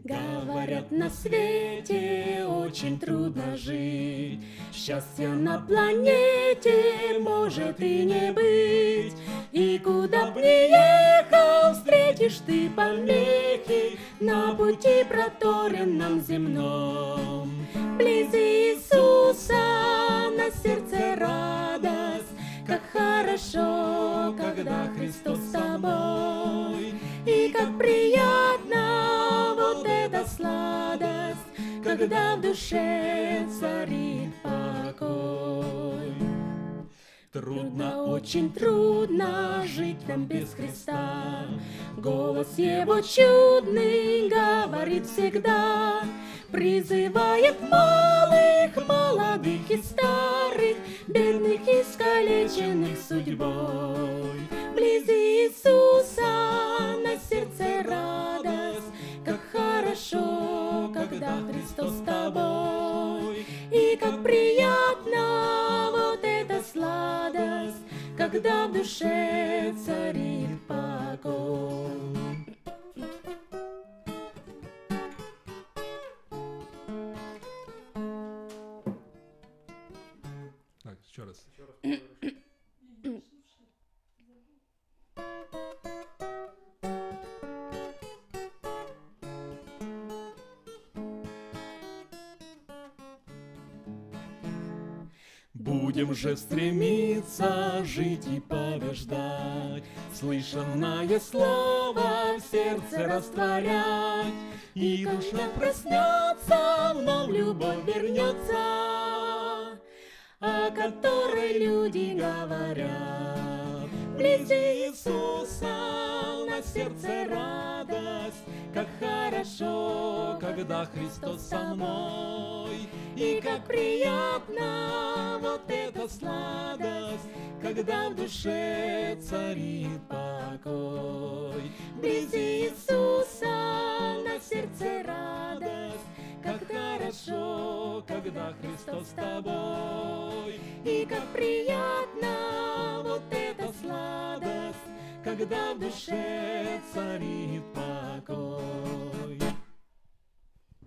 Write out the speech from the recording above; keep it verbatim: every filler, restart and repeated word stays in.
Говорят, на свете очень трудно жить, счастья на планете может и не быть. И куда б ни ехал, встретишь ты помехи на пути проторенном земном. Близ Иисуса на сердце радость, как хорошо, когда Христос с тобой. И как приятно вот эта сладость, когда в душе царит покой. Трудно, очень трудно жить нам без Христа. Голос Его чудный говорит всегда, призывает малых, молодых и старых, бедных, искалеченных судьбой. Близ Иисуса на сердце радость, как хорошо, когда Христос с тобой. И как приятно вот эта сладость, когда в душе царит покой. Так, еще раз. Будем же стремиться жить и побеждать, слышанное слово в сердце растворять, и душа проснется, вновь любовь вернется, о которой люди говорят. Близ Иисуса на сердце радость, как хорошо, когда Христос со мной. И как приятно вот эта сладость, когда в душе царит покой. Близ Иисуса на сердце радость, как хорошо, когда Христос с тобой. И как приятно вот эта сладость, когда в душе царит покой.